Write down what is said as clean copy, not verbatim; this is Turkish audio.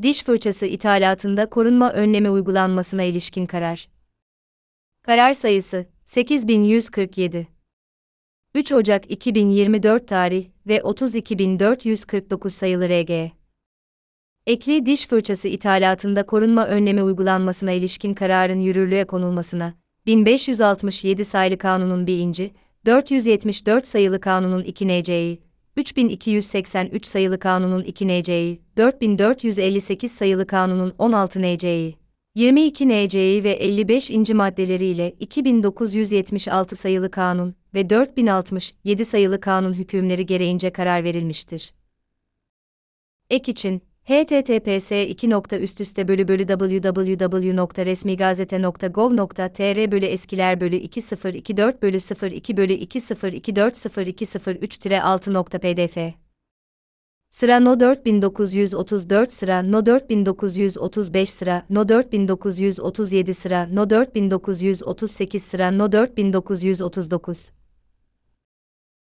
Diş fırçası ithalatında korunma önlemi uygulanmasına ilişkin karar. Karar sayısı 8147. 3 Ocak 2024 tarih ve 32449 sayılı RG. Ekli diş fırçası ithalatında korunma önlemi uygulanmasına ilişkin kararın yürürlüğe konulmasına, 1567 sayılı Kanunun 1. 474 sayılı Kanunun 2 NC'yi, 3283 sayılı Kanunun 2 NC'yi, 4458 sayılı Kanunun 16 NC'yi, 22 NC'yi ve 55. maddeleriyle 2976 sayılı Kanun ve 4067 sayılı Kanun hükümleri gereğince karar verilmiştir. Ek için https://www.resmigazete.gov.tr/eskiler/2024/2024/0203-6.pdf Sıra No 4934 sıra No 4935 sıra No 4937 sıra No 4938 sıra No 4939